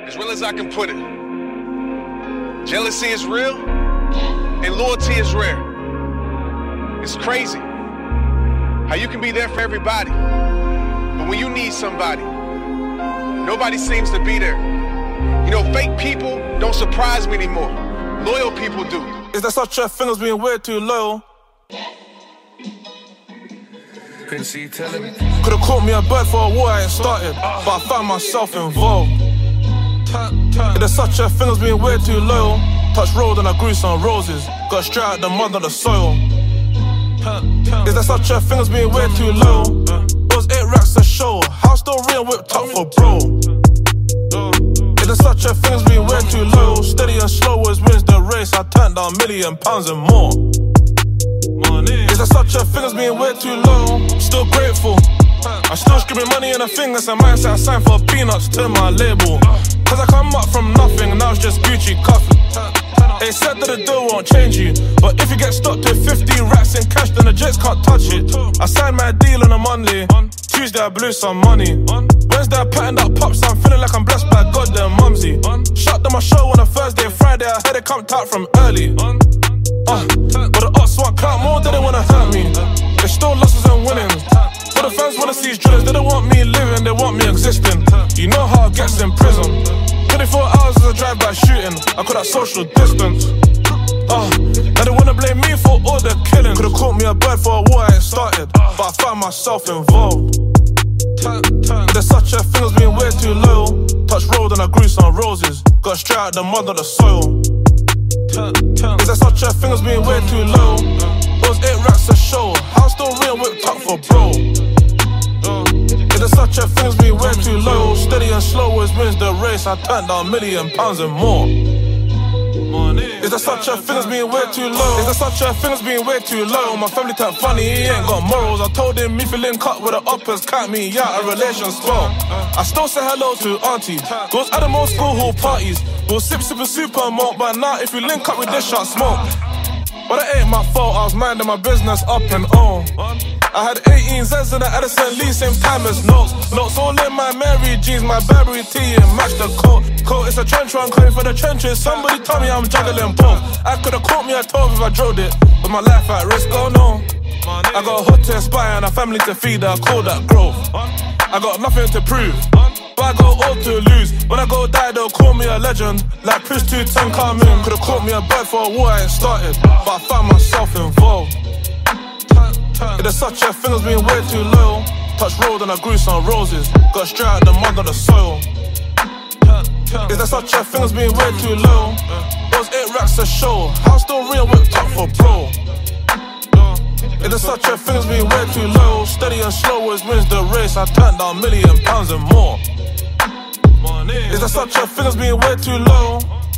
As real as I can put it. Jealousy is real, and loyalty is rare. It's crazy how you can be there for everybody, but when you need somebody, nobody seems to be there. You know, fake people don't surprise me anymore. Loyal people do. Is there such a thing as being way too loyal? Couldn't see you telling me. Could've caught me a bird for a war I ain't started, but I found myself involved. Is there such a thing as being way too loyal? Touched road and I grew some roses. Got straight out the mud of the soil. Is there such a thing as being way too low? It was 8 racks a show. House still real whipped up for bro. Is there such a thing as being way too low? Steady and slow as wins the race. I turned down £1 million and more. Is there such a thing as being way too low? Still grateful. I'm still scribbling money in a thing. That's a mindset I signed for peanuts to my label. Cause I come up from nothing, now it's just Gucci cuffing. They said that the deal won't change you, but if you get stopped with 50 racks in cash, then the jets can't touch it. I signed my deal on a Monday. Tuesday I blew some money. Wednesday I patterned up pops, I'm feeling like I'm blessed by God, then mumsy. Shut down my show on a Thursday, Friday I had it come out from early. But the odds want clout more, they don't wanna hurt me. They still losses and winnings. But the fans wanna see these drillers, they don't want me living, they want me existing. You know how it gets in prison. 24 hours as a drive-by shooting, I call that social distance. Now they wanna blame me for all the killing. Could've caught me a bird for a war I ain't started, but I found myself involved. There's such a thing as being way too low. Touched road and I grew some roses. Got straight out the mud of the soil. Is there such a thing as being way too low? It was 8 racks a show. House still real whipped up for bro. Is there such a thing as being way too low? Steady and slow as wins the race. I turned down £1 million and more. Is there such a thing as being way too low? Is there such a thing as being way too low? My family type funny, he ain't got morals. I told him if you link up with the uppers, count me out, a relation spell. I still say hello to auntie. Goes at the most school hall parties. We'll sip and super malt, but now if you link up with this shot smoke. But it ain't my fault, I was minding my business up and on. I had 18 Z's in the Addison Lee, same time as notes. Notes all in my Mary jeans, my Burberry tee and match the coat. It's a trench run, coming for the trenches. Somebody told me I'm juggling both. I could've caught me at 12 if I drove it, with my life at risk, oh no. I got a hood to aspire and a family to feed, I call that growth. I got nothing to prove, but I got all to lose. When I go die, they'll call me a legend, like Prince 2 Tutankhamun. Could've caught me a bird for a war I ain't started, but I found myself involved. If there's such a thing as being way too low, touched road and I grew some roses. Got straight out the mud of the soil. Is there such a thing as being way too low? It was 8 racks a show. House still real whipped up for bro. If there's such a thing as being way too low, steady and slow as wins the race. I turned down £1 million and more. Is there such a thing as being way too low?